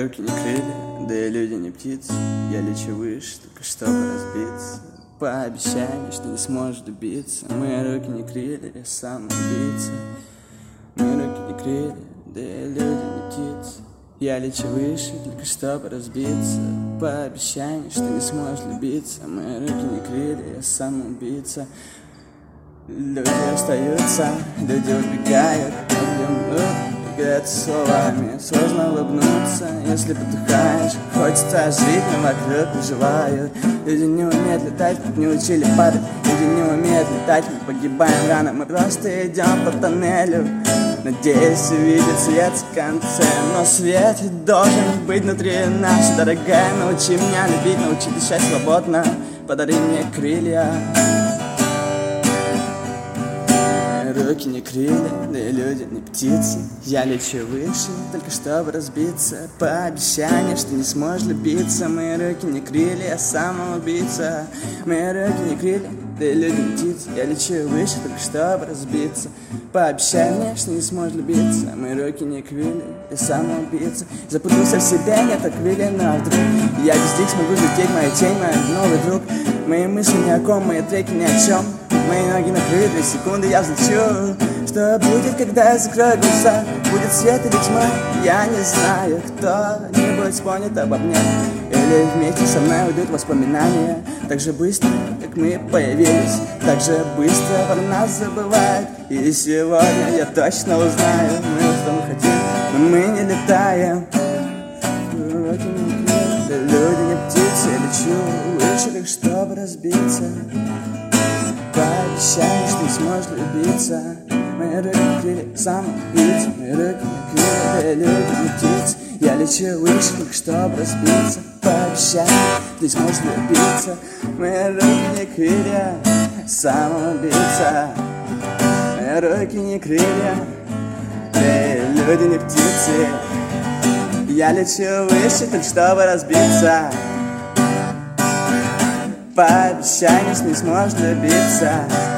руки не крылья, да и люди не птицы. Я лечу выше, только чтобы разбиться. Пообещай мне, что не сможешь добиться. Мои руки не крылья, я сам убийца. Мои руки не крылья, да и люди не птицы. Я лечу выше, только чтобы разбиться. Пообещай мне, что не сможешь любиться. Мои руки не крылья, я сам убийца. Люди остаются, люди убегают, играют словами. Сложно улыбнуться, если потухаешь. Хочется жить, но вокруг выживают. Люди не умеют летать, не учили падать. Люди не умеют летать, мы погибаем рано. Мы просто идем по тоннелю, надеюсь увидеть свет в конце. Но свет должен быть внутри нас. Дорогая, научи меня любить, научи дышать свободно. Подари мне крылья. Руки не крылья, да и люди не птицы. Я лечу выше, только чтобы разбиться. Пообещай мне, что не сможешь любиться. Мои руки не крылья, я самоубийца. Мои руки не крылья, да и люди не птицы. Я лечу выше, только чтобы разбиться. Пообещай мне, что не сможешь любиться. Мои руки не крылья, я самоубийца. Запутался в себе, нет крылья, но вдруг я без них смогу лететь, моя тень, мой новый друг. Мои мысли ни о ком, мои треки ни о чем. Мои ноги накрыты, 2 секунды я взлечу. Что будет, когда я закрою глаза? Будет свет или тьма? Я не знаю. Кто-нибудь вспомнит обо мне, или вместе со мной уйдут воспоминания. Так же быстро, как мы появились, так же быстро про нас забывают. И сегодня я точно узнаю, мы что мы хотим, но мы не летаем. Люди не птицы, я лечу выше, так чтобы разбиться. Пообещай, что не сможешь любиться. Мои руки не крылья, самоубийца. Мои руки не крылья, да и люди не птицы. Я лечу выше, только чтобы разбиться. Пообещай, что не сможешь любиться. Мои руки не крылья, самоубийца. Мои руки не крылья, да и люди не птицы. Я лечу выше, только чтобы разбиться. Пообещай мне, что не сможешь любиться.